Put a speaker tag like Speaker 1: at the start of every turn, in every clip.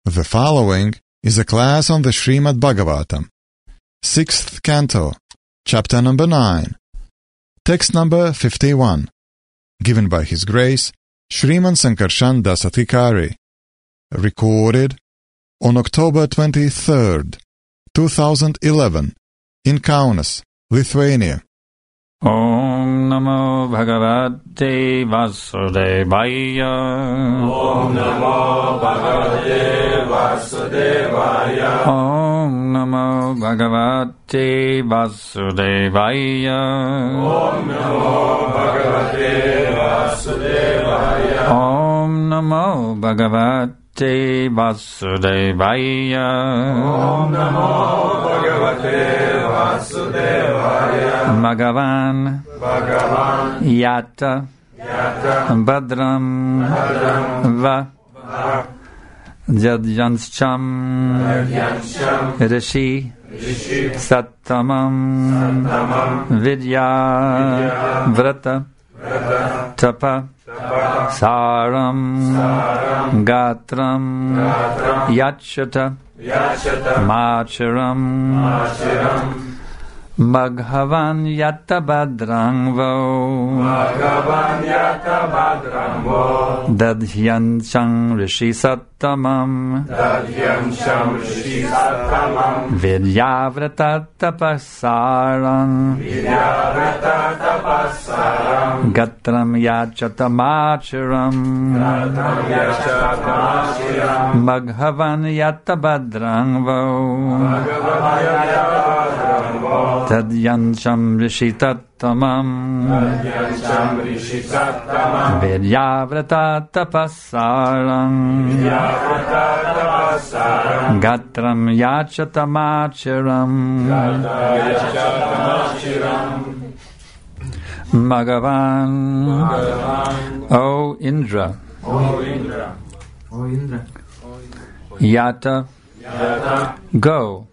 Speaker 1: The following is a class on the Srimad Bhagavatam, 6th Canto, Chapter number 9, Text number 51, given by His Grace, Shriman Sankarshan Dasatikari, recorded on October 23rd, 2011, in Kaunas, Lithuania.
Speaker 2: Om Namo Bhagavate Vasudevaya.
Speaker 3: Om Namo Bhagavate Vasudevaya.
Speaker 2: Om Namo Bhagavate Vasudevaya.
Speaker 3: Om Namo Bhagavate Vasudevaya.
Speaker 2: Om Namo Bhagavate Vasudevaya.
Speaker 3: Om Namo Bhagavate Vasudevaya.
Speaker 2: Bhagavan Yata Badram Va Jadjanscham Rishi Sattamam Vidya Vrata Tapa Saram Gatram Yachata Macharam Bhagavan Yata Badrangvo Dadhyanchang Rishi Sattamam Vidyavrata Tapasaram Gatram Yachata Macharam Bhagavan Yata Badrangvo Tadyancham Rishitattamam Vidyavrata Tapasaram Gatram Yachatamacharam Bhagavan O Indra Yata Go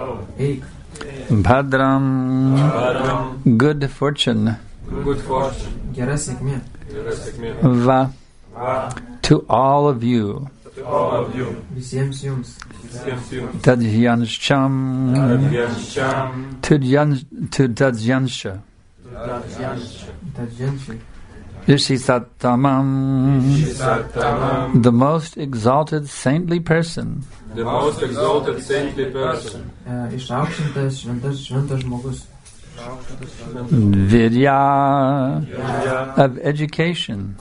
Speaker 2: Bhadram, good fortune. Va, to all of you. Tadyansham, to Tadyansha. Rishi Sattamam, the most exalted saintly person.
Speaker 3: The most exalted saintly person.
Speaker 2: Vidya of education.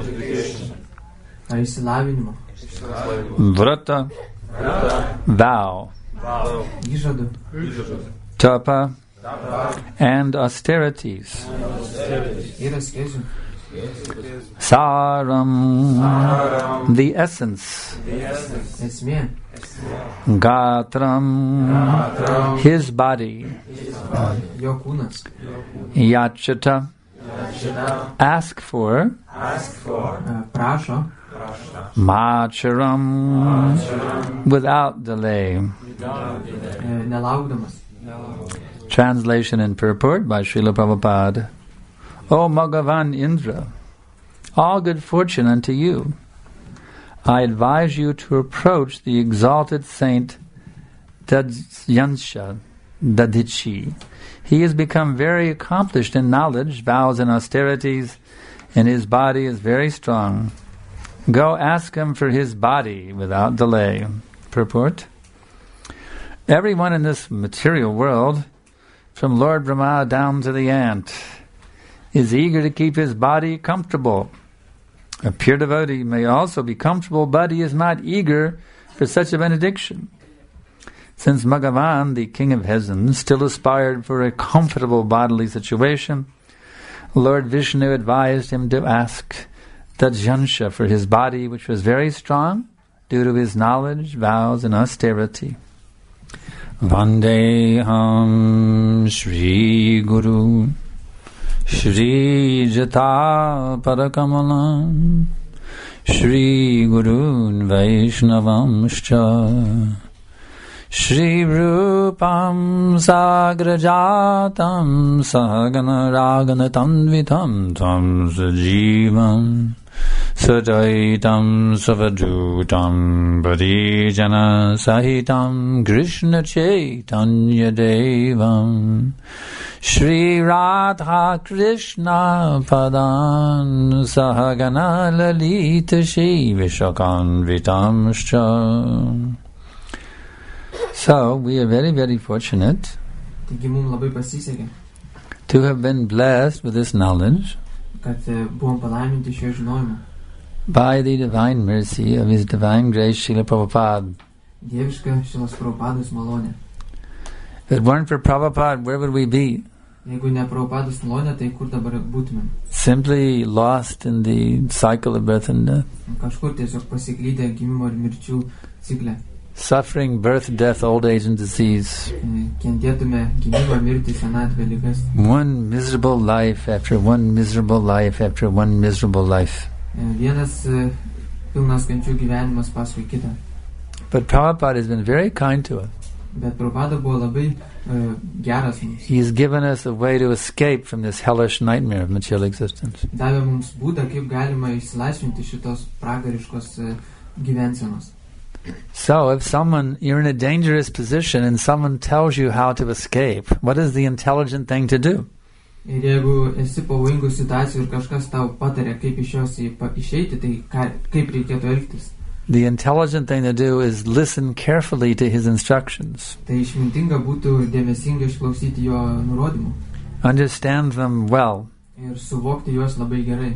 Speaker 2: Vrata, vow. Tapa, and austerities. Saram, the essence. Gatram, his body. Yachata, ask for. Macharam, without delay. Translation and purport by Srila Prabhupada. O Bhagavan Indra, all good fortune unto you. I advise you to approach the exalted saint Tadyansha Dadichi. He has become very accomplished in knowledge, vows, and austerities, and his body is very strong. Go ask him for his body without delay. Purport. Everyone in this material world, from Lord Brahma down to the ant, is eager to keep his body comfortable. A pure devotee may also be comfortable, but he is not eager for such a benediction. Since Bhagavan, the King of Heaven, still aspired for a comfortable bodily situation, Lord Vishnu advised him to ask Tadyansha for his body, which was very strong due to his knowledge, vows, and austerity. Vandeham Shri Guru Shri Jata Parakamalam Shri Gurun Vaishnavamscha Shri Rupam Sagrajatam Sahagana Ragana Tanvitam Tam Sajivam Sadaitam Savadutam Bodhijana Sahitam Krishna Chaitanya Devam Shri Radha Krishna Padan Sahagana Lalita Shri Vishakanvitamscha. So we are very, very fortunate
Speaker 4: Taigi mums labai pasisekė,
Speaker 2: to have been blessed with this knowledge
Speaker 4: kad buvom palaiminti šio žinojimu.
Speaker 2: by the divine mercy of His Divine Grace Srila Prabhupada.
Speaker 4: Dieviška Šilos Prabhupados malonė.
Speaker 2: If it weren't for Prabhupada, where would we be?
Speaker 4: Jeigu ne Prabhupados malonė, tai kur dabar būtumėm?
Speaker 2: Simply lost in the cycle of birth and death.
Speaker 4: Kažkur tiesiog pasiklydę gimimo ir mirčių cikle.
Speaker 2: Suffering birth, death, old age and disease.
Speaker 4: Kentėtume gimimą, mirtį, senatvę, ligas.
Speaker 2: One miserable life after one miserable life after one miserable life.
Speaker 4: Vienas pilnas kančių gyvenimas paskui kitą.
Speaker 2: But Prabhupada has been very kind to us.
Speaker 4: Bet Prabhupada buvo labai geras mums.
Speaker 2: He's given us a way to escape from this hellish nightmare of material existence.
Speaker 4: Davė mums būdą, kaip galima išsilaisvinti šitos pragariškos gyvensenos.
Speaker 2: So if you're in a dangerous position and someone tells you how to escape, what is the intelligent thing to do?
Speaker 4: Ir jeigu esi pavojingų situacijų ir kažkas tau patarė, kaip iš jos išeiti, tai kaip reikėtų elgtis?
Speaker 2: The intelligent thing to do is listen carefully to his instructions.
Speaker 4: Tai išmintinga būtų dėmesingai išklausyti jo nurodymų.
Speaker 2: Understand them well.
Speaker 4: Ir suvokti juos labai gerai.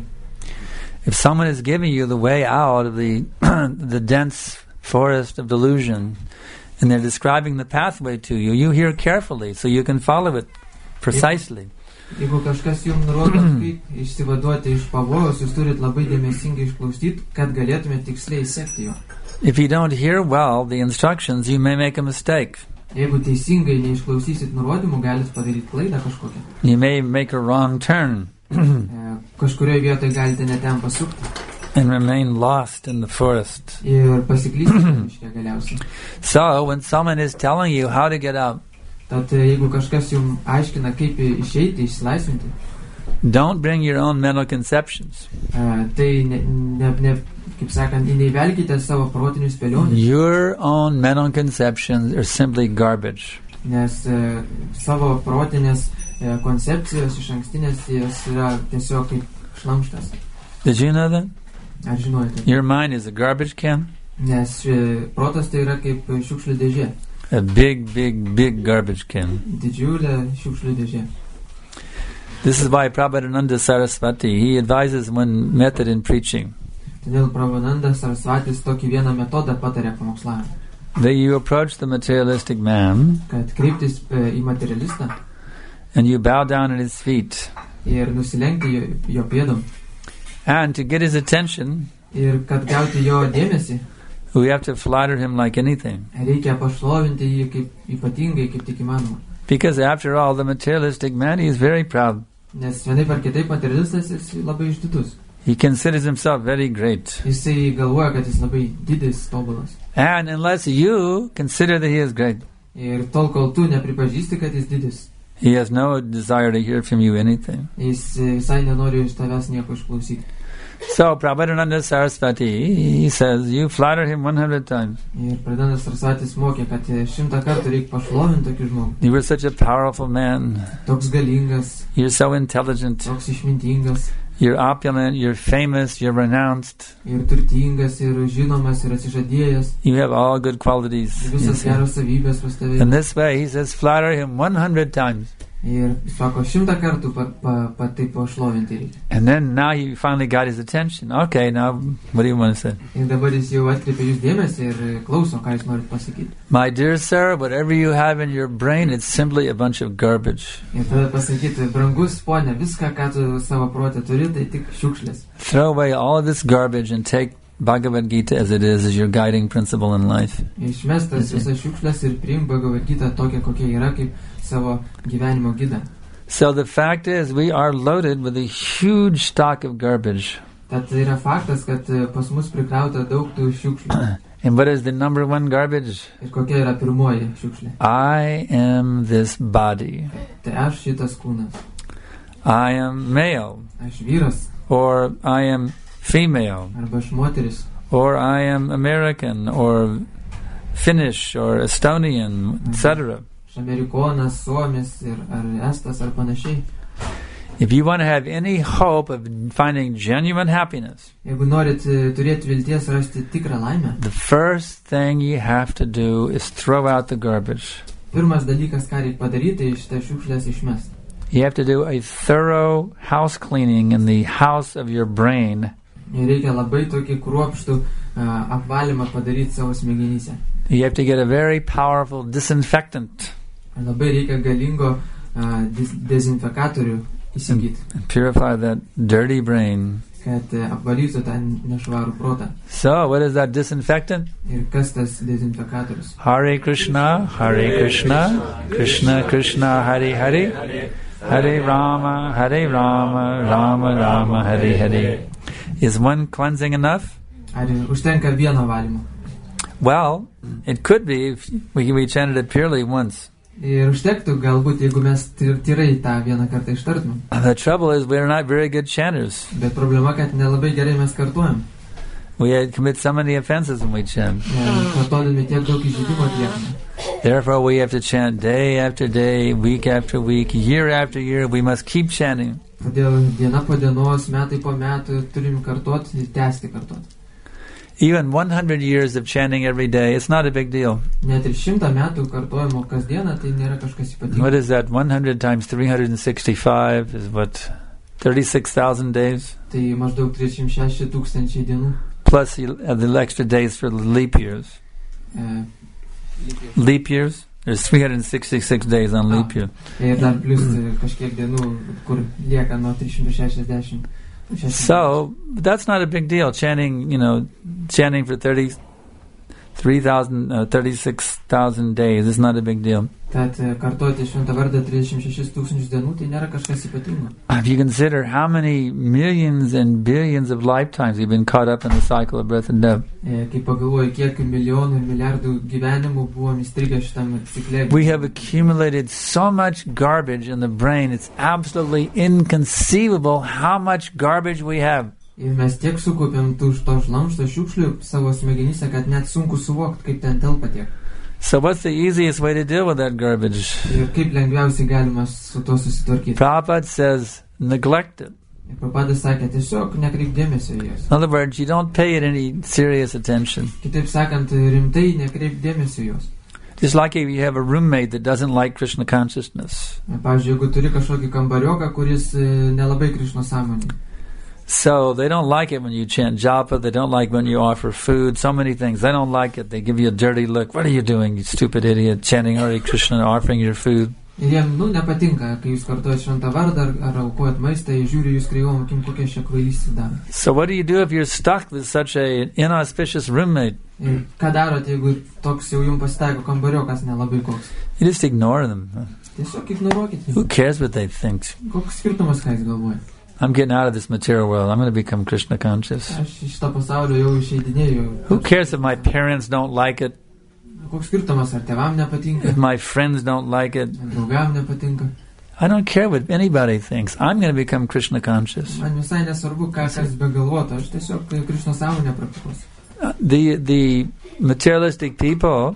Speaker 2: If someone is giving you the way out of the the dense forest of delusion and they're describing the pathway to you, you hear carefully so you can follow it precisely.
Speaker 4: Jeigu kažkas jums nurodo, kaip išsivaduoti iš pavojaus, jūs turit labai dėmesingai išklausyti, kad galėtumėte tiksliai sekti jo.
Speaker 2: If you don't hear well the instructions, you may make a mistake.
Speaker 4: Jeigu teisingai neišklausysit nurodymų, galit padaryti klaidą kažkokią.
Speaker 2: You may make a wrong turn.
Speaker 4: Kažkurioje vietoje galite ne ten pasukti.
Speaker 2: And remain lost in the forest.
Speaker 4: Ir pasiklysti miške galiausiai.
Speaker 2: So when someone is telling you how to get out,
Speaker 4: Tad jeigu kažkas jums aiškina, kaip išeiti, išsilaisvinti,
Speaker 2: don't bring your own mental conceptions.
Speaker 4: Tai kaip sakant, neįvelkite savo protinius spėliones.
Speaker 2: Your own mental conceptions are simply garbage.
Speaker 4: Nes savo protinės koncepcijos iš ankstinės jos yra tiesiog kaip šlamštas.
Speaker 2: Did you know that?
Speaker 4: Ar žinojate?
Speaker 2: Your mind is a garbage can?
Speaker 4: Nes protas tai yra kaip šiukšlių dėžė.
Speaker 2: A big, big, big garbage can.
Speaker 4: Didžiulė šiukšlių dėžė.
Speaker 2: This is why Prabhupada Saraswati, he advises one method in preaching.
Speaker 4: Todėl Prabhupada Saraswatis tokį vieną metodą patarė pamokslavimą.
Speaker 2: That you approach the materialistic man,
Speaker 4: Kad kreiptis į materialistą
Speaker 2: and you bow down at his feet.
Speaker 4: ir nusilenkti jo pėdom.
Speaker 2: And to get his attention,
Speaker 4: Ir kad gauti jo dėmesį,
Speaker 2: we have to flatter him like anything.
Speaker 4: reikia pašlovinti jį kaip ypatingai, kaip tik įmanoma.
Speaker 2: Because after all, the materialistic man, he is very proud.
Speaker 4: Nes vienaip ar kitaip materialistas jis labai išdidus.
Speaker 2: He considers himself very great.
Speaker 4: Jisai galvoja, kad jis labai didis, tobulas.
Speaker 2: And unless you consider that he is great,
Speaker 4: Ir tol, kol tu nepripažįsti, kad jis didis,
Speaker 2: he has no desire to hear from you anything.
Speaker 4: jis visai nenori iš tavęs nieko išklausyti.
Speaker 2: So Prabhupada Saraswati, he says, you flatter him 100 times.
Speaker 4: Ir Prabhupada Saraswatis mokė, kad 100 kartų reikia pašlovinti tokį žmogų.
Speaker 2: You were such a powerful man.
Speaker 4: Toks galingas,
Speaker 2: You're so intelligent.
Speaker 4: toks išmintingas,
Speaker 2: You're opulent. You're famous. You're renounced.
Speaker 4: ir turtingas, ir žinomas, ir atsižadėjęs.
Speaker 2: You have all good qualities.
Speaker 4: Visas geros savybės pas tave.
Speaker 2: In this way, he says, flatter him 100 times.
Speaker 4: Ir sako, 100 kartų taip pašlovinti reikia.
Speaker 2: And then now you finally got his attention. Okay, now what do you want to say?
Speaker 4: Ir dabar jis jau atkreipia jūs dėmesį ir klauso, ką jūs norit pasakyti.
Speaker 2: My dear sir, whatever you have in your brain, it's simply a bunch of garbage.
Speaker 4: Ir tada pasakyti, brangus ponė, viską, ką tu savo protė turi, tai tik šiukšlės.
Speaker 2: Throw away all of this garbage and take Bhagavad Gita as it is as your guiding principle in life.
Speaker 4: Išmestas visas šiukšlės ir priimk Bhagavad Gita tokia, kokia yra, kaip savo gyvenimo gidą.
Speaker 2: So the fact is, we are loaded with a huge stock of garbage.
Speaker 4: Tad yra faktas, kad pas mus prikrauta daug tų šiukšlių.
Speaker 2: And what is the number one garbage?
Speaker 4: Ir kokia yra pirmoji šiukšlė?
Speaker 2: I am this body.
Speaker 4: Tai aš šitas kūnas.
Speaker 2: I am male.
Speaker 4: Aš vyras.
Speaker 2: Or I am female,
Speaker 4: arba aš moteris,
Speaker 2: or I am American, or Finnish, or Estonian, etc.
Speaker 4: aš amerikonas, suomis ar estas ar panašiai.
Speaker 2: If you want to have any hope of finding genuine happiness,
Speaker 4: Jeigu norit turėti vilties rasti tikrą laimę,
Speaker 2: the first thing you have to do is throw out the garbage.
Speaker 4: pirmas dalykas, ką reikia padaryti, tai šitą šiukšlės išmesti.
Speaker 2: You have to do a thorough house cleaning in the house of your brain.
Speaker 4: Ir reikia labai tokį kruopštų apvalymą padaryti savo smegenyse.
Speaker 2: You have to get a very powerful disinfectant
Speaker 4: Labai reikia galingo dezinfekatorių įsigyti,
Speaker 2: and purify that dirty brain.
Speaker 4: kad apvalytų tą nešvarų protą.
Speaker 2: So, what is that disinfectant?
Speaker 4: Ir kas tas dezinfekatorius?
Speaker 2: Hare Krishna, Krishna Krishna, Hare Hare, Hare Rama, Rama Rama, Hare Hare. Is one cleansing enough?
Speaker 4: Ar užtenka vieno valymo?
Speaker 2: Well, it could be if we chanted it purely once.
Speaker 4: Ir užtektų galbūt, jeigu mes tyrai tą vieną kartą ištartumėm.
Speaker 2: The trouble is we're not very good chanters.
Speaker 4: Bet problema, kad nelabai gerai mes kartuojam.
Speaker 2: We commit so many offenses when we chant.
Speaker 4: Kartodami tiek daug įžeidimų atliekame.
Speaker 2: Therefore, we have to chant day after day, week after week, year after year. We must keep chanting.
Speaker 4: Todėl diena po dienos, metai po metų turim kartoti ir tęsti kartoti.
Speaker 2: Even 100 years of chanting every day, it's not a big deal.
Speaker 4: Net ir 100 metų kartojimo kasdieną, tai nėra kažkas ypatingo.
Speaker 2: What is that? 100 times 365 is what? 36,000 days?
Speaker 4: Tai maždaug 36 tūkstančiai dienų.
Speaker 2: Plus the extra days for leap years. Leap years? There's 366 days on leap year.
Speaker 4: Ir dar plus kažkiek dienų, kur lieka nuo 360.
Speaker 2: So, that's not a big deal. Chanting, chanting for 36,000 days is not a big deal.
Speaker 4: Tad kartoti šventą vardą 36 tūkstančius dienų, tai nėra kažkas ypatingo.
Speaker 2: If you consider how many millions and billions of lifetimes we've been caught up in the cycle of birth and death.
Speaker 4: Kai pagalvoju, kiek milijonų ir milijardų gyvenimų buvom įstrigę šitam cikle.
Speaker 2: We have accumulated so much garbage in the brain, it's absolutely inconceivable how much garbage we have.
Speaker 4: Ir mes tiek sukaupėm to šlamšto šiukšlių savo smegenyse, kad net sunku suvokti, kaip ten telpa tiek.
Speaker 2: So what's the easiest way to deal with that garbage?
Speaker 4: Ir kaip lengviausiai galima su to susitvarkyti.
Speaker 2: Prabhupada says, neglect it.
Speaker 4: Ir Prabhupada sakė, tiesiog nekreip dėmesio į jas.
Speaker 2: In other words, you don't pay it any serious attention.
Speaker 4: Kitaip sakant, rimtai nekreip dėmesio į jos.
Speaker 2: Just like if you have a roommate that doesn't like Krishna consciousness.
Speaker 4: Pavyzdžiui, jeigu turi kažkokį kambarioką, kuris nelabai Krishna sąmonė.
Speaker 2: So they don't like it when you chant japa, they don't like when you offer food, so many things. They don't like it. They give you a dirty look. What are you doing, you stupid idiot, chanting Hare Krishna and offering your food?
Speaker 4: Ir jiem, nepatinka, kai jūs kartuojat šventą vardą ar aukojat maistą, jie žiūri jūs kreivom, kokie šia kvailystės daro.
Speaker 2: So what do you do if you're stuck with such an inauspicious roommate?
Speaker 4: Ir ką darot, jeigu toks jau jums pasitaiko kambariokas nelabai koks?
Speaker 2: You just ignore them.
Speaker 4: Tiesiog ignoruokit.
Speaker 2: Who cares what they think?
Speaker 4: Koks skirtumas, ką jis galvoja?
Speaker 2: I'm getting out of this material world. I'm going to become Krishna conscious.
Speaker 4: Aš iš to pasaulio jau išeidinėjau.
Speaker 2: Who cares if my parents don't like it?
Speaker 4: Koks skirtumas, ar tėvam nepatinka?
Speaker 2: If my friends don't like it?
Speaker 4: Draugam nepatinka?
Speaker 2: I don't care what anybody thinks. I'm going to become Krishna conscious.
Speaker 4: Man visai nesvarbu, ką kas begalvotų. Aš tiesiog Krishna sąmonę praktikuosiu.
Speaker 2: The materialistic people,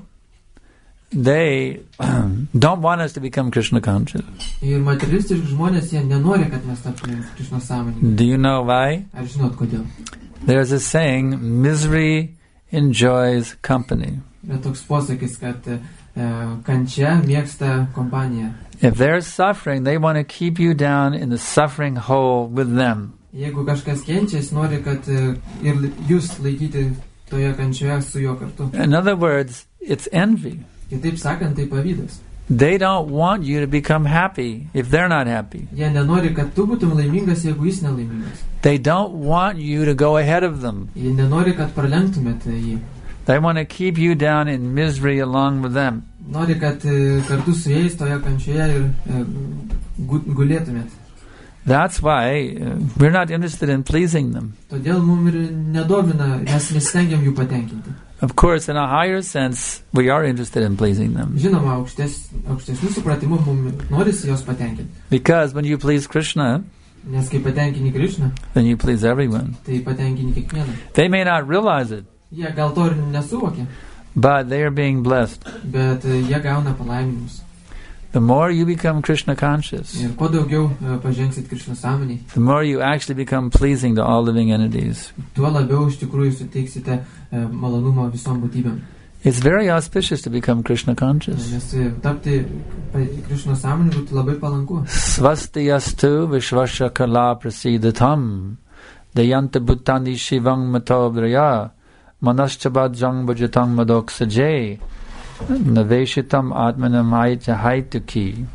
Speaker 2: they don't want us to become Krishna conscious.
Speaker 4: Ir materialistiški žmonės, jie nenori, kad mes taptume Krishna sąmoningi.
Speaker 2: Do you know why?
Speaker 4: Ar žinot kodėl?
Speaker 2: There's a saying, misery enjoys company.
Speaker 4: Yra toks posakis, kad kančia mėgsta kompaniją.
Speaker 2: If they're suffering, they want to keep you down in the suffering hole with them.
Speaker 4: Jeigu kažkas kenčia, jis nori, kad ir jūs laikyti toje kančioje su juo kartu.
Speaker 2: In other words, it's envy.
Speaker 4: Kitaip sakant, tai pavydas.
Speaker 2: They don't want you to become happy if they're not happy.
Speaker 4: Jie nenori, kad tu būtum laimingas, jeigu jis nelaimingas.
Speaker 2: They don't want you to go ahead of them.
Speaker 4: Jie nenori, kad pralenktumėte jį.
Speaker 2: They want to keep you down in misery along with them.
Speaker 4: Nori, kad kartu su jais toje kančioje ir gulėtumėte.
Speaker 2: That's why we're not interested in pleasing them.
Speaker 4: Todėl mums ir nedomina, mes nesistengiam jų patenkinti.
Speaker 2: Of course, in a higher sense, we are interested in pleasing them.
Speaker 4: Žinoma, aukštesnių supratimų mums norisi jos patenkinti.
Speaker 2: Because when you please Krishna,
Speaker 4: Nes kai patenkini Krišną,
Speaker 2: then you please everyone.
Speaker 4: tai patenkini kiekvieną.
Speaker 2: They may not realize it,
Speaker 4: Jie gal to ir nesuvokia,
Speaker 2: but they are being blessed.
Speaker 4: bet jie gauna palaiminimus.
Speaker 2: The more you become Krishna conscious,
Speaker 4: Ir kuo daugiau pažengsit Krišnos sąmonėj,
Speaker 2: the more you actually become pleasing to all living entities.
Speaker 4: tuo labiau iš tikrųjų suteiksite malonumo visom būtybėm.
Speaker 2: It's very auspicious to become Krishna conscious.
Speaker 4: Nes tapti Krišnos sąmonėj būtų labai palanku.
Speaker 2: Svasti astu vishvasya kala prasidatam dayanta bhuttani shivang matobraya manaschabhajang bhajatang madoksaje naveshitam atmanam haituki.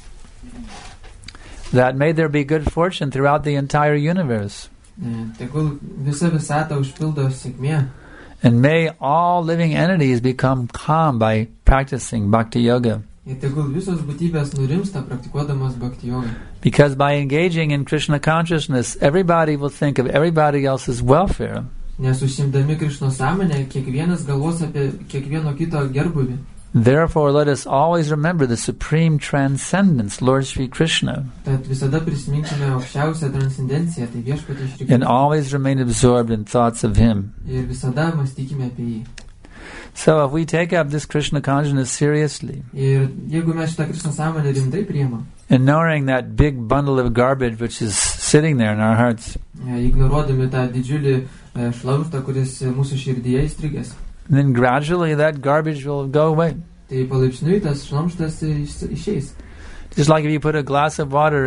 Speaker 2: That may there be good fortune throughout the entire universe.
Speaker 4: Tegul visa visata užpildo sėkmė.
Speaker 2: And may all living entities become calm by practicing bhakti yoga.
Speaker 4: Ir tegul visos būtybės nurimsta praktikuodamas bhakti jogą.
Speaker 2: Because by engaging in Krishna consciousness, everybody will think of everybody else's welfare.
Speaker 4: Nes užsimdami Krišnos sąmonę, kiekvienas galvos apie kiekvieno kito gerbūvį.
Speaker 2: Therefore, let us always remember the supreme transcendence, Lord Sri Krishna,
Speaker 4: Tad visada prisiminkime aukščiausią transcendenciją, tai viešpaties Šri
Speaker 2: and
Speaker 4: Krishna.
Speaker 2: always remain absorbed in thoughts of Him.
Speaker 4: Ir visada mąstykime apie jį.
Speaker 2: So if we take up this Krishna consciousness seriously,
Speaker 4: Ir jeigu mes šitą Krišnos sąmonę rimtai priimam,
Speaker 2: ignoring that big bundle of garbage which is sitting there in our hearts,
Speaker 4: ignoruodami tą didžiulį šlamštą, kuris mūsų širdyje įstrigęs,
Speaker 2: then gradually that garbage will go away.
Speaker 4: tai palaipsniui tas šlamštas išeis.
Speaker 2: Just like if you put a glass of water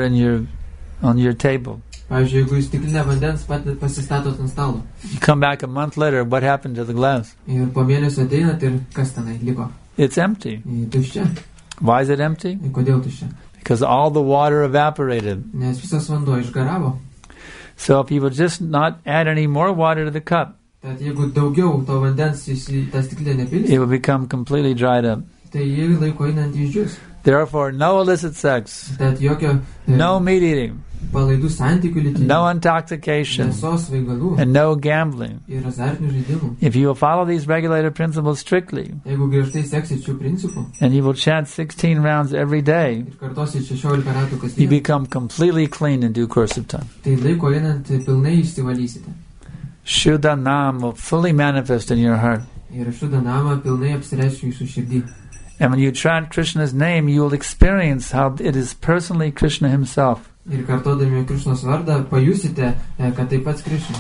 Speaker 2: on your table.
Speaker 4: Pavyzdžiui, jeigu jūs stiklinę vandens pasistatot ant stalo
Speaker 2: You come back a month later, what happened to the glass?
Speaker 4: ir po mėnesio ateinat ir kas tenai liko?
Speaker 2: It's empty.
Speaker 4: Tuščia.
Speaker 2: Why is it empty?
Speaker 4: Ir kodėl tuščia?
Speaker 2: Because all the water evaporated.
Speaker 4: Nes visas vanduo išgaravo.
Speaker 2: So if you would just not add any more water to the cup,
Speaker 4: Tad jeigu daugiau to vandens į tą stiklinę nepilsi,
Speaker 2: it will become completely dried up.
Speaker 4: tai jį laiko einant išdžius.
Speaker 2: Therefore, no illicit sex,
Speaker 4: Tad jokio
Speaker 2: no meat eating,
Speaker 4: palaidų santykių lytinių,
Speaker 2: no intoxication,
Speaker 4: mėsos, svaigalų
Speaker 2: and no gambling.
Speaker 4: ir azartinių žaidimų.
Speaker 2: If you will follow these regulated principles strictly,
Speaker 4: Jeigu griežtai seksit šių principų
Speaker 2: and you will chant 16 rounds every day,
Speaker 4: ir kartosit 16 ratų
Speaker 2: you
Speaker 4: kasdien,
Speaker 2: become completely clean in due course of time.
Speaker 4: tai laiko einant pilnai išsivalysite.
Speaker 2: Shuddha Nam will fully manifest in your heart.
Speaker 4: Ir šitą namą pilnai apsireiš jūsų širdį.
Speaker 2: And when you chant Krishna's name, you will experience how it is personally Krishna himself.
Speaker 4: Ir kartodami Krišnos vardą pajusite, kad tai pats Krišna.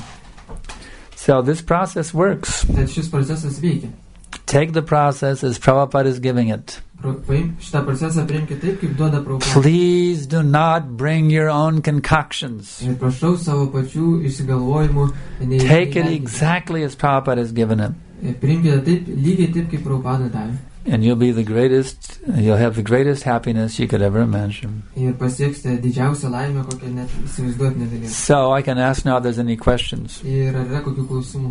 Speaker 2: So this process works.
Speaker 4: Tad šis procesas veikia.
Speaker 2: Take the process as Prabhupada is giving it.
Speaker 4: Paimk šitą procesą priimkite taip, kaip duoda Prabhupada.
Speaker 2: Please do not bring your own concoctions.
Speaker 4: Ir prašau savo pačių išsigalvojimų.
Speaker 2: Take it exactly as Prabhupada has given it.
Speaker 4: Priimkite taip, lygiai taip, kaip Prabhupada davė.
Speaker 2: And you'll have the greatest happiness you could ever imagine.
Speaker 4: Ir pasieksite didžiausią laimę, kokią net įsivaizduoti negalėsite.
Speaker 2: So I can ask now if there's any questions.
Speaker 4: Ir ar yra kokių klausimų?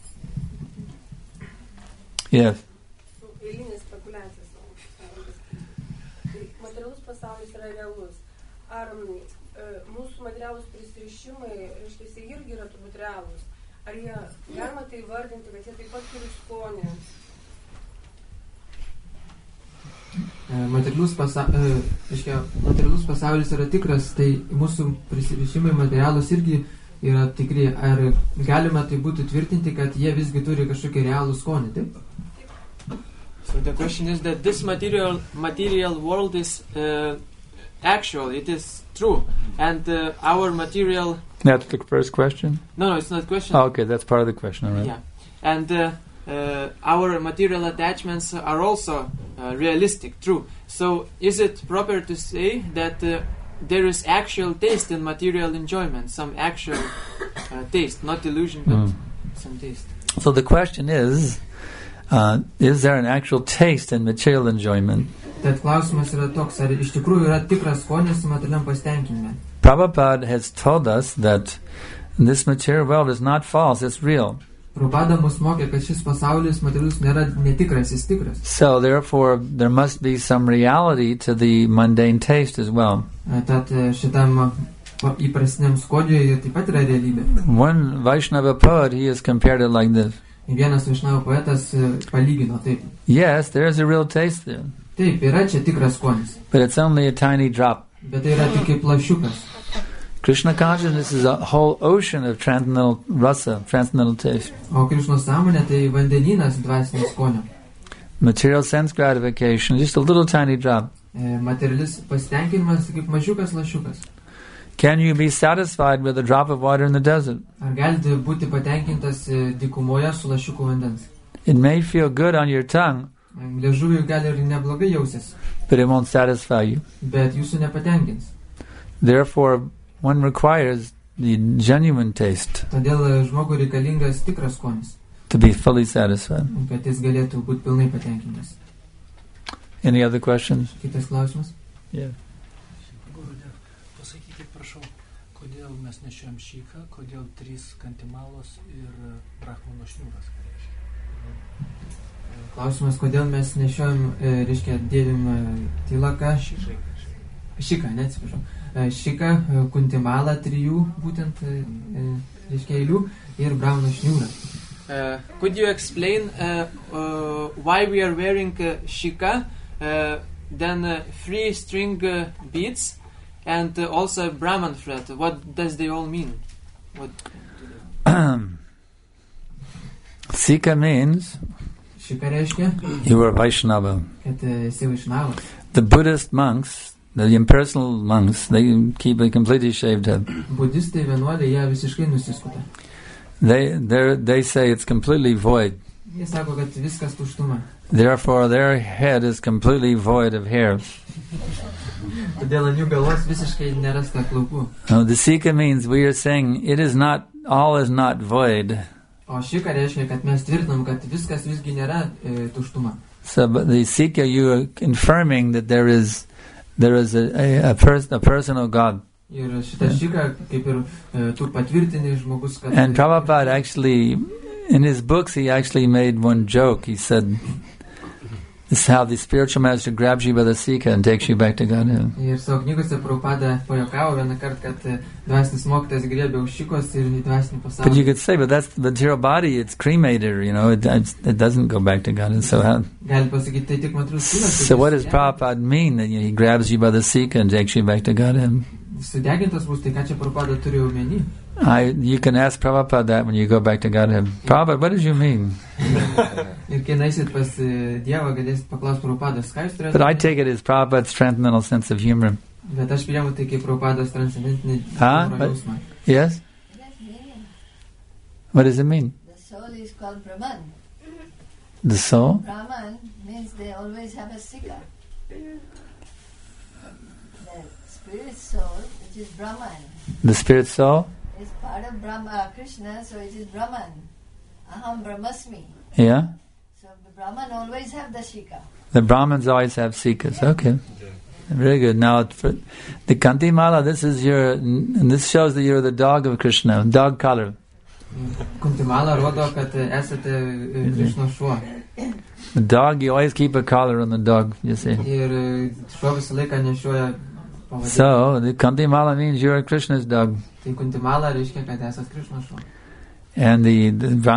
Speaker 2: Yes.
Speaker 5: Eilinės spekulacijas. Materialus pasaulis yra realus. Ar mūsų materialus prisirišimai, reiškia, irgi yra turbūt realūs? Ar jie, galima tai vardinti, kad jie taip pat turi skonį?
Speaker 4: Materialus pasaulis yra tikras, tai mūsų prisirišimai materialus irgi yra tikri. Ar galima tai būtų tvirtinti, kad jie visgi turi kažkokį realų skonį, taip?
Speaker 6: So the question is that this material world is actual, it is true, and our material...
Speaker 2: That's the first question?
Speaker 6: No, it's not a question.
Speaker 2: Oh, okay, that's part of the question, all right.
Speaker 6: Yeah, and our material attachments are also realistic, true. So is it proper to say that there is actual taste in material enjoyment, some actual taste, not illusion, but some taste?
Speaker 2: So the question is there an actual taste in material enjoyment?
Speaker 4: Tad klausimas yra toks, ar iš tikrųjų yra tikras skonis materialiam pasitenkinime?
Speaker 2: Prabhupada has told us that this material world is not false, it's real.
Speaker 4: Prabhupada mus mokė, kad šis pasaulis materialus nėra netikras, jis tikras.
Speaker 2: So therefore there must be some reality to the mundane taste as well.
Speaker 4: Tad šitam įprastiniam skoniui taip pat yra realybė.
Speaker 2: One Vaishnava poet, he has compared it like this.
Speaker 4: Vienas Vaishnava poetas palygino taip.
Speaker 2: Yes, there is a real taste there.
Speaker 4: Taip, yra čia tikras skonis.
Speaker 2: But it's only a tiny drop.
Speaker 4: Bet tai yra tik kaip lašiukas.
Speaker 2: Krishna consciousness is a whole ocean of transcendental rasa, transcendental taste.
Speaker 4: O Krišnos sąmonė tai vandenynas dvasinio skonio.
Speaker 2: Material sense gratification, just a little tiny drop.
Speaker 4: Materialis pasitenkinimas kaip mažiukas lašiukas.
Speaker 2: Can you be satisfied with a drop of water in the desert?
Speaker 4: Ar galite būti patenkintas dykumoje su lašiuku vandens?
Speaker 2: It may feel good on your tongue,
Speaker 4: Liežuviui gali ir neblogai jausis,
Speaker 2: but it won't satisfy you.
Speaker 4: bet jūsų nepatenkins.
Speaker 2: Therefore, one requires the genuine taste
Speaker 4: Todėl žmogui reikalingas tikras skonis,
Speaker 2: to be fully satisfied.
Speaker 4: kad jis galėtų būti pilnai patenkintas.
Speaker 2: Any other questions?
Speaker 4: Kitas klausimas?
Speaker 2: Yeah.
Speaker 7: Gurudev, pasakykit, prašau, kodėl mes nešiojam šiką, kodėl 3 kantimalos ir brahmano šniūras?
Speaker 4: Klausimas, kodėl mes nešiojam, reiškia, dėvim tilaką, šiką, neatsiprašau, šiką, kuntimalą 3, būtent, reiškia, eilių ir brahmano šniūrą.
Speaker 6: Could you explain why we are wearing shika, then 3 string beads, and also a Brahman thread? What does they all mean? What
Speaker 2: Sika means
Speaker 4: Šika reiškia,
Speaker 2: you are Vaishnava.
Speaker 4: kad esi Vaišnavas.
Speaker 2: The Buddhist monks, the impersonal monks, they keep a completely shaved head.
Speaker 4: Budistai vienuoliai, jie visiškai nusiskuta.
Speaker 2: They say it's completely void.
Speaker 4: Jie sako, kad viskas tuštuma.
Speaker 2: Therefore, their head is completely void of hair.
Speaker 4: Todėl ant jų galvos visiškai nerasta plaukų.
Speaker 2: The Sika means we are saying it is not, all is not void.
Speaker 4: O šika reiškia, kad mes tvirtinam, kad viskas visgi nėra tuštuma.
Speaker 2: So, but the Sika, you are confirming that there is a personal God.
Speaker 4: Ir šitą šiką, kaip ir tu patvirtini žmogus, kad...
Speaker 2: And Prabhupada actually, in his books, he actually made one joke. He said, this is how the spiritual master grabs you by the Sika and takes you back to Godhead.
Speaker 4: Ir savo knygose Prabhupada pajokavo vieną kartą, kad dvasinis mokytas griebė už šikos ir į dvasinį pasaulį.
Speaker 2: But you could say, but that's the material body, it's cremated, you know, it doesn't go back to Godhead. So
Speaker 4: Gali pasakyti, tai tik materialus kūnas.
Speaker 2: so what does Prabhupada mean that he grabs you by the Sika and takes you back to Godhead?
Speaker 4: Sudegintas bus, tai ką čia Prabhupada turi omeny?
Speaker 2: You can ask Prabhupada that when you go back to Godhead. Prabhupada, what did you mean?
Speaker 4: Ir kai naisit pas Dievą, galėsit paklausti Prabhupadas, ką jūs turėtumėte?
Speaker 2: But I take it as Prabhupada's transcendental sense of humor.
Speaker 4: Bet aš priemu tai kaip Prabhupadas transcendentinį humoro jausmą.
Speaker 2: Yes?
Speaker 8: It has meaning.
Speaker 2: What does it mean?
Speaker 8: The soul is called Brahman.
Speaker 2: The soul?
Speaker 8: Brahman means they always have a Sika. The spirit soul, which is Brahman,
Speaker 2: The spirit soul?
Speaker 8: is part of Krishna, so it is Brahman. Aham Brahmasmi.
Speaker 2: Yeah?
Speaker 8: So the Brahman always have the Shika.
Speaker 2: The Brahmins always have Sikas. Okay. Very good. Now, for the Kantimala, this shows that you're the dog of Krishna, dog collar.
Speaker 4: Kuntimala rodo, kad esate Krishno šuo.
Speaker 2: The dog, you always keep a collar on the dog, you see.
Speaker 4: Ir šuo visą laiką nešioja pavadinimą.
Speaker 2: So, the Kantimala means you're Krishna's dog.
Speaker 4: Tai kuntimala reiškia, kad esat Krishno šuo.
Speaker 2: And the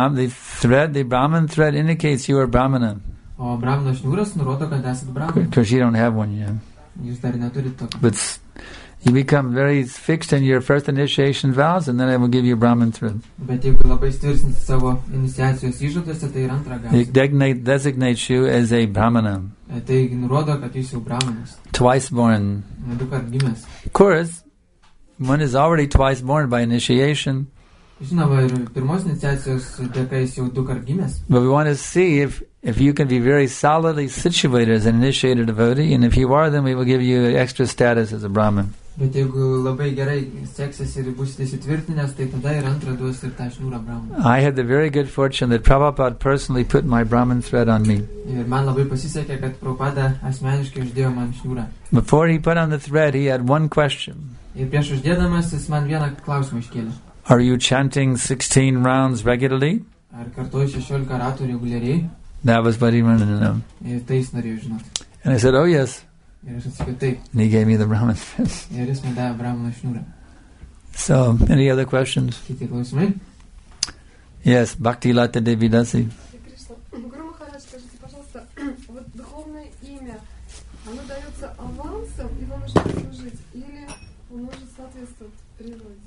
Speaker 2: Brahman thread indicates you are Brahmana.
Speaker 4: O Brahmano šniūras nurodo, kad esat Brahmana.
Speaker 2: Because you don't have one yet.
Speaker 4: Jūs dar neturit tokio.
Speaker 2: But you become very fixed in your first initiation vows, and then I will give you Brahman thread.
Speaker 4: Bet jeigu labai stvirtinti savo iniciacijos įžaduose, tai ir antrą
Speaker 2: It
Speaker 4: gausit.
Speaker 2: designates you as a Brahmana,
Speaker 4: Tai nurodo, kad jūs jau Brahmanas.
Speaker 2: twice born.
Speaker 4: 2 kart gimęs.
Speaker 2: Of course, one is already twice born by initiation,
Speaker 4: Žinoma, ir pirmos iniciacijos dėka jis jau 2 kart gimęs.
Speaker 2: but we want to see if you can be very solidly situated as an initiated devotee, and if you are, then we will give you extra status as a Brahmin.
Speaker 4: Bet jeigu labai gerai seksis ir būsite įsitvirtinęs, tai tada ir antrą duos ir tą šniūrą Brahmaną.
Speaker 2: I had the very good fortune that Prabhupada personally put my Brahmin thread on me.
Speaker 4: Ir man labai pasisekė, kad Prabhupada asmeniškai uždėjo man šniūrą.
Speaker 2: Before he put on the thread, he had one question.
Speaker 4: Ir prieš uždėdamas jis man vieną klausimą iškėlė.
Speaker 2: Are you chanting 16 rounds regularly?
Speaker 4: Ar kartuoju 16 ratų reguliariai?
Speaker 2: That was what he wanted to know.
Speaker 4: Ir tai jis norėjo žinoti.
Speaker 2: And I said, oh yes.
Speaker 4: Ir aš atsakiau taip.
Speaker 2: And he gave me the Brahmin thread.
Speaker 4: Ir jis man davė Brahmano šniūrą.
Speaker 2: So, any other questions?
Speaker 4: Kiti klausimai?
Speaker 2: Yes, Bhakti Lata Devi Dasi.
Speaker 5: Гуру Махарадж, скажите, пожалуйста, вот духовное имя, оно дается авансом, его нужно служить, или Он может соответствовать природе.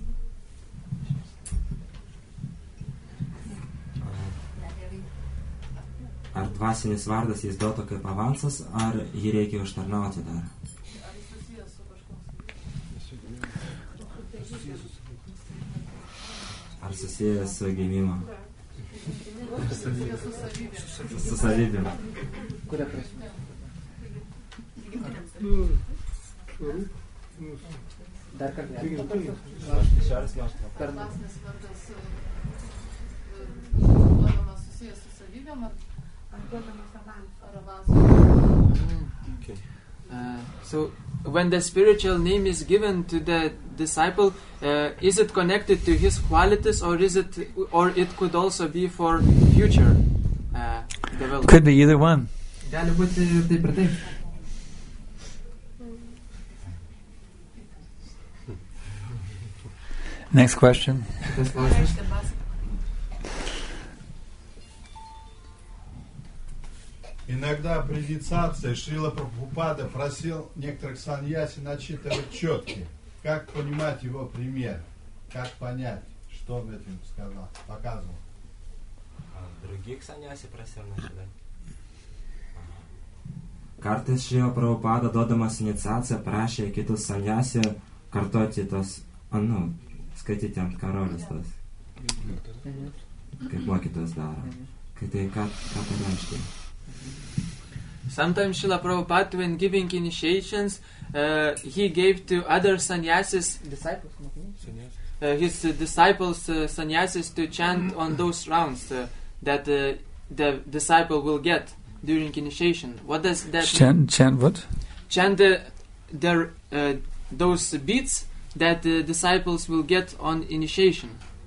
Speaker 9: Ar dvasinis vardas jis duoto kaip avansas, ar jį reikia užtarnauti dar? Ar susijęs su gimimo? Su savybėm.
Speaker 4: Kuria prasme? Dar kartą.
Speaker 10: Dvasinis vardas duodamas susijęs su savybėm ar duodamas avansas?
Speaker 6: So when the spiritual name is given to the disciple, is it connected to his qualities, or it could also be for future development?
Speaker 2: Could be either one.
Speaker 4: Gali būti ir taip ir taip.
Speaker 2: Next question.
Speaker 4: Kitas klausimas.
Speaker 11: Иногда при инициации Шрила Прабхупада просил некоторых саньяси начитывать четки. Как понимать его пример? Как понять, что он этим сказал, показывал?
Speaker 9: Других саньяsi prasėl načitą. Kartais Šrila Prabhupada duodamas iniciaciją prašė kitus sanjasi kartoti tos, skaityti ant karolės tos. Kaip mokytojas daro. Kai tai ką tai reiškia?
Speaker 6: Sometimes Srila Prabhupada, when giving initiations, he gave to other sannyasis, his disciples, sannyasis, to chant on those rounds that the disciple will get during initiation. What does that mean?
Speaker 2: Chant what?
Speaker 6: Chant those beats that the disciples will get on initiation.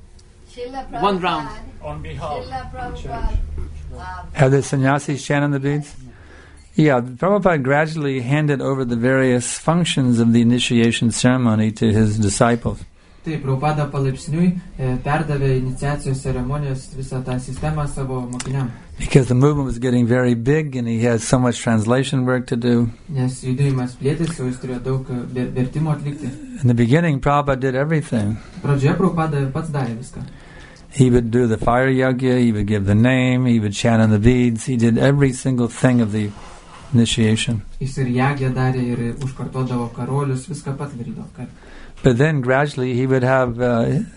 Speaker 6: One round.
Speaker 3: On behalf of the church.
Speaker 2: Have the sannyasis chant on the beads? Yeah, Prabhupada gradually handed over the various functions of the initiation ceremony to his disciples.
Speaker 4: Taip, Prabhupada palaipsniui perdavė iniciacijos ceremonijos visą tą sistemą savo mokiniam.
Speaker 2: Because the movement was getting very big and he had so much translation work to do.
Speaker 4: Nes judėjimas plėtėsi, o jis turėjo daug vertimo atlikti.
Speaker 2: In the beginning, Prabhupada did everything.
Speaker 4: Pradžioje Prabhupada pats darė viską.
Speaker 2: He would do the fire yagya, he would give the name, he would chant on the beads, he did every single thing of the initiation.
Speaker 4: Jis ir yagya darė, ir užkartodavo karolius, viską pats darydavo.
Speaker 2: But then gradually he would have the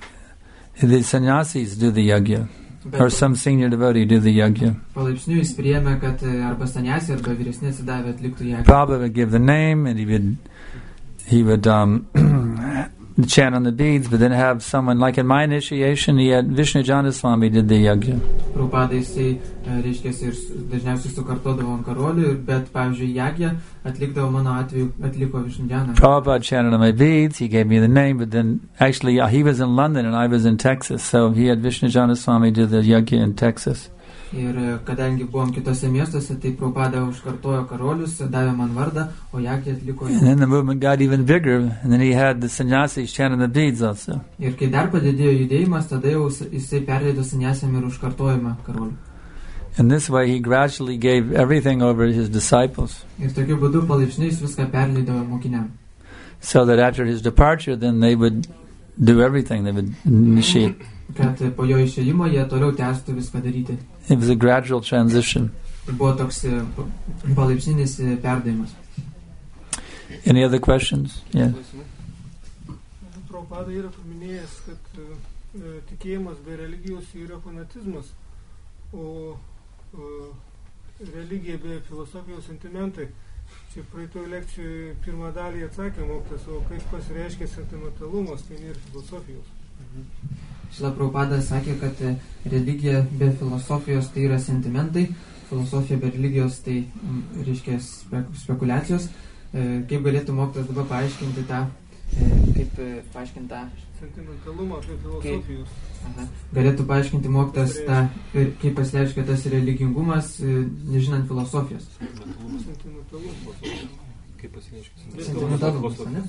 Speaker 2: sannyasis do the yagya, or some senior devotee do the yagya.
Speaker 4: Palaipsniui jis priėmė, kad arba sannyasis, arba vyresni atsidavę atliktų yagya.
Speaker 2: Prabhupada would give the name, and he would chant on the beads, but then have someone, like in my initiation, he had Vishnujana Swami did the yagya.
Speaker 4: Prabhupada jisai, reiškėsi, ir dažniausiai sukartodavo ant karolių, bet, pavyzdžiui, yagya atlikdavo, mano atveju, atliko Vishnujana.
Speaker 2: Prabhupada chanted on my beads, he gave me the name, but then actually he was in London and I was in Texas, so he had Vishnujana Swami do the yagya in Texas.
Speaker 4: Ir kadangi buvom kitose miestuose, tai Prabhupada užkartojo karolius, davė man vardą, o yagya atliko.
Speaker 2: And then the movement got even bigger, and then he had the sannyasis chant on the beads also.
Speaker 4: Ir kai dar padidėjo judėjimas, tada jau jisai perleido sannyasiam ir užkartojimą karolių.
Speaker 2: And this way he gradually gave everything over to his disciples.
Speaker 4: Ir tokiu būdu palaipsniui jis viską perleido mokiniam.
Speaker 2: So that after his departure, then they would do everything, they would initiate.
Speaker 4: Kad po jo išėjimo jie toliau tęstų viską daryti.
Speaker 2: It was a gradual transition.
Speaker 4: Buvo toks palaipsninis perdavimas.
Speaker 2: Any other questions? Yeah.
Speaker 12: Prabhupada yra paminėjęs, kad tikėjimas be religijos yra fanatizmas, o religija be filosofijos sentimentai. Čia praeitoje lekcijoje pirmą dalį atsakė mokytojas, o kaip pasireiškia sentimentalumas, tai nėra filosofijos.
Speaker 4: Šila Prabhupada sakė, kad religija be filosofijos tai yra sentimentai, filosofija be religijos tai reiškia spekulacijos. Kaip galėtų mokytojas dabar paaiškinti tą,
Speaker 12: sentimentalumą be filosofijos?
Speaker 4: Galėtų paaiškinti mokytojas tą, kaip pasireiškia tas religingumas, nežinant filosofijos. Sentimentalumas, ne?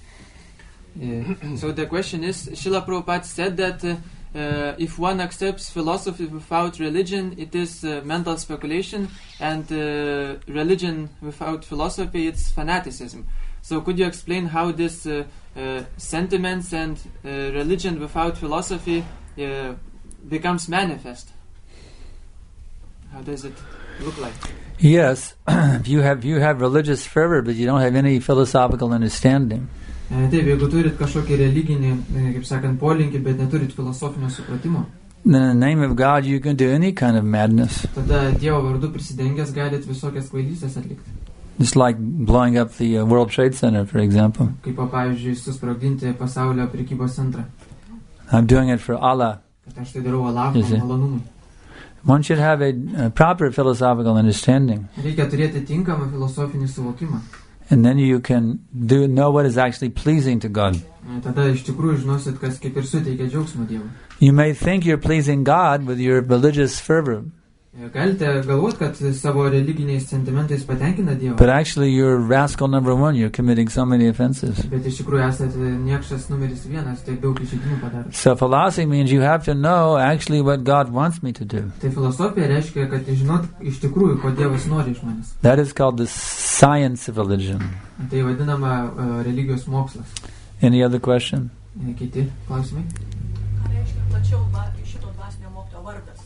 Speaker 6: So the question is, Srila Prabhupada said that if one accepts philosophy without religion, it is mental speculation, and religion without philosophy, it's fanaticism. So could you explain how this sentiments and religion without philosophy becomes manifest? How does it look like?
Speaker 2: Yes, if you have religious fervor, but you don't have any philosophical understanding.
Speaker 4: Taip, jeigu turit kažkokį religinį, kaip sakant, polinkį, bet neturit filosofinio supratimo.
Speaker 2: Then in the name of God, you can do any kind of madness.
Speaker 4: Tada Dievo vardu prisidengęs galit visokias kvailystės atlikti.
Speaker 2: Just like blowing up the World Trade Center, for example.
Speaker 4: Kaip pavyzdžiui, susprogdinti pasaulio prekybos centrą.
Speaker 2: I'm doing it for Allah.
Speaker 4: Kad aš tai darau Allahu malonumui.
Speaker 2: One should have a proper philosophical understanding.
Speaker 4: Reikia turėti tinkamą filosofinį suvokimą.
Speaker 2: And then you can know what is actually pleasing to God.
Speaker 4: Tada iš tikrųjų žinosit, kas kaip ir suteikia džiaugsmo Dievui.
Speaker 2: You may think you're pleasing God with your religious fervor.
Speaker 4: Galite galvot, kad savo religiniais sentimentais patenkina Dievą.
Speaker 2: But actually you're rascal number one. You're committing so many offenses.
Speaker 4: Bet iš tikrųjų esate niekšas numeris vienas, tiek daug įžeidimų padarot.
Speaker 2: So philosophy means you have to know actually what God wants me to do.
Speaker 4: Tai filosofija reiškia, kad žinot iš tikrųjų, ko Dievas nori iš manęs.
Speaker 2: That is called the science of religion.
Speaker 4: Tai vadinama religijos mokslas.
Speaker 2: Any other question?
Speaker 4: Kiti klausimai?
Speaker 10: Ką reiškia plačiau šito dvasinio mokytojo vardas?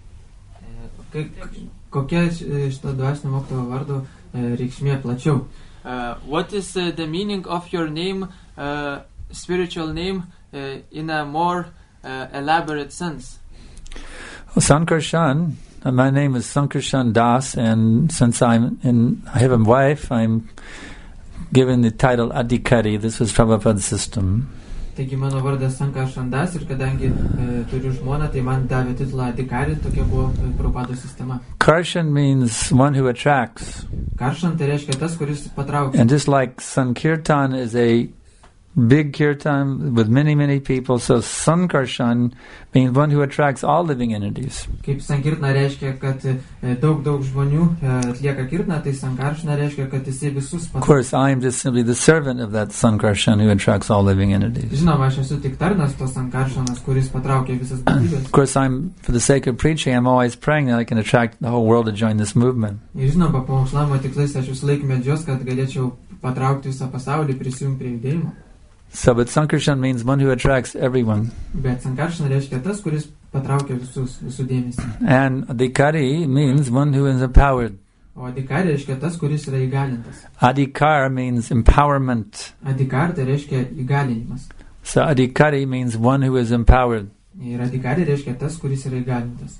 Speaker 4: Kokia šito dvasinio mokytojo vardo reikšmė plačiau?
Speaker 6: What is the meaning of your name, spiritual name, in a more elaborate sense?
Speaker 2: Well, Sankarshan, my name is Sankarshan Das, and since I have a wife, I'm given the title Adhikari. This was Prabhupada's system.
Speaker 4: Taigi mano vardas Sankarshan Das, ir kadangi turiu žmoną, tai man davė titulą Adhikari, tokia buvo Prabhupados sistema.
Speaker 2: Karshan means one who attracts.
Speaker 4: Karshan tai reiškia tas, kuris patraukia.
Speaker 2: And just like Sankirtan is a big kirtan with many, many people, so Sankarshan means one who attracts all living entities.
Speaker 4: Kaip Sankirtana reiškia, kad daug žmonių atlieka kirtaną, tai Sankarshana reiškia, kad jisai visus patraukia.
Speaker 2: Of course, I am just simply the servant of that Sankarshan who attracts all living entities.
Speaker 4: Žinoma, aš esu tik tarnas tos Sankarshanas, kuris patraukia visas būtybės.
Speaker 2: Of course, for the sake of preaching, I'm always praying that I can attract the whole world to join this movement.
Speaker 4: Žinoma, pamokslamo tikslais aš visą laiką meldžiuos, kad galėčiau patraukti visą pasaulį, prisijungti prie judėjimo.
Speaker 2: So, but Sankarshan means one who attracts everyone.
Speaker 4: Bet Sankarshan reiškia tas, kuris patraukia visų dėmesį.
Speaker 2: And Adhikari means one who is empowered.
Speaker 4: O Adhikari reiškia tas, kuris yra įgalintas.
Speaker 2: Adhikar means empowerment.
Speaker 4: Adhikar tai reiškia įgalinimas.
Speaker 2: So Adhikari means one who is empowered.
Speaker 4: Ir Adhikari reiškia tas, kuris yra įgalintas.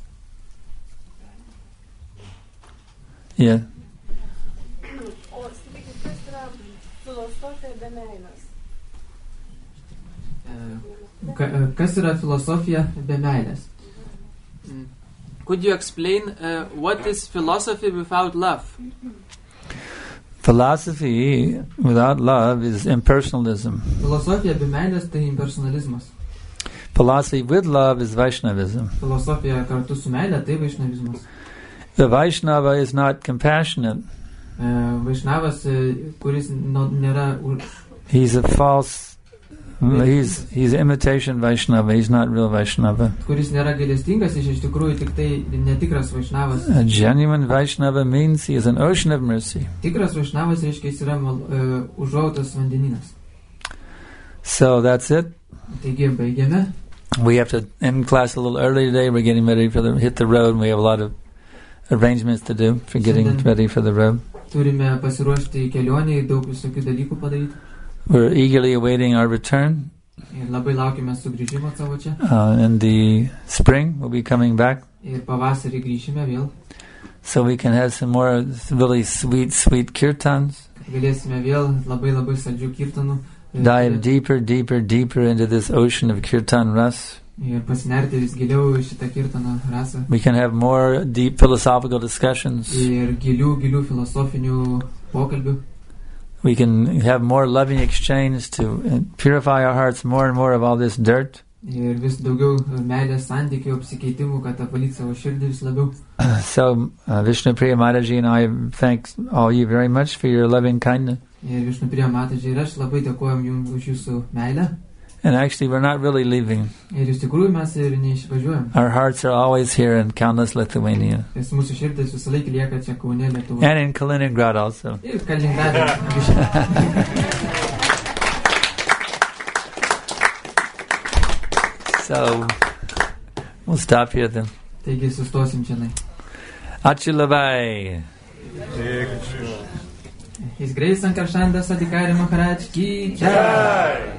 Speaker 2: Yeah.
Speaker 5: O sakykit, kas yra filosofija be meilės?
Speaker 4: Kas yra filosofija be meilės?
Speaker 6: Could you explain what is philosophy without love?
Speaker 2: Philosophy without love is impersonalism.
Speaker 4: Filosofija be meilės tai impersonalizmas.
Speaker 2: Philosophy with love is Vaishnavism.
Speaker 4: Filosofija kartu su meilė tai Vaishnavizmas.
Speaker 2: The Vaishnava is not compassionate.
Speaker 4: Vaishnavas, kuris nėra...
Speaker 2: He's a false... He's imitation Vaishnava. He's not real Vaishnava.
Speaker 4: Kuris nėra gailestingas, jis iš tikrųjų tik tai netikras Vaishnavas.
Speaker 2: A genuine Vaishnava means he is an ocean of mercy.
Speaker 4: Tikras Vaishnavas reiškia, jis yra užuojautos vandenynas.
Speaker 2: So that's it.
Speaker 4: Taigi baigiame.
Speaker 2: We have to end class a little early today. We're getting ready for hit the road, and we have a lot of arrangements to do for getting ready for the road.
Speaker 4: Turime pasiruošti kelionėje, daug visokių dalykų padaryti.
Speaker 2: We're eagerly awaiting our return.
Speaker 4: Ir labai laukime sugrįžimo savo čia.
Speaker 2: In the spring, we'll be coming back.
Speaker 4: Ir pavasarį grįšime vėl.
Speaker 2: So we can have some more really sweet kirtans.
Speaker 4: Galėsime vėl labai saldžių kirtanų.
Speaker 2: Dive deeper into this ocean of kirtan ras.
Speaker 4: Ir pasinerti vis giliau į šitą kirtano rasą.
Speaker 2: We can have more deep philosophical discussions.
Speaker 4: Ir gilių filosofinių pokalbių.
Speaker 2: We can have more loving exchange to purify our hearts more and more of all this dirt.
Speaker 4: Ir vis daugiau meilės santykių apsikeitimų, kad apvalyti savo širdį vis labiau.
Speaker 2: So, Vishnupriya Mataji and I thank all you very much for your loving kindness.
Speaker 4: Ir Vishnupriya Mataji ir aš labai dėkojam jums už jūsų meilę.
Speaker 2: And actually, we're not really leaving.
Speaker 4: Ir iš tikrųjų mes ir neišvažiuojam.
Speaker 2: Our hearts are always here in Kaunas, Lithuania.
Speaker 4: Nes mūsų širdis visą laiką lieka čia Kaune, Lietuvoje.
Speaker 2: And in Kaliningrad also.
Speaker 4: Ir Kaliningrade.
Speaker 2: So, we'll stop here then.
Speaker 4: Taigi sustosim čia.
Speaker 2: Ačiū labai.
Speaker 4: His Grace Sankarshandas Adhikari Maharaj ki jai.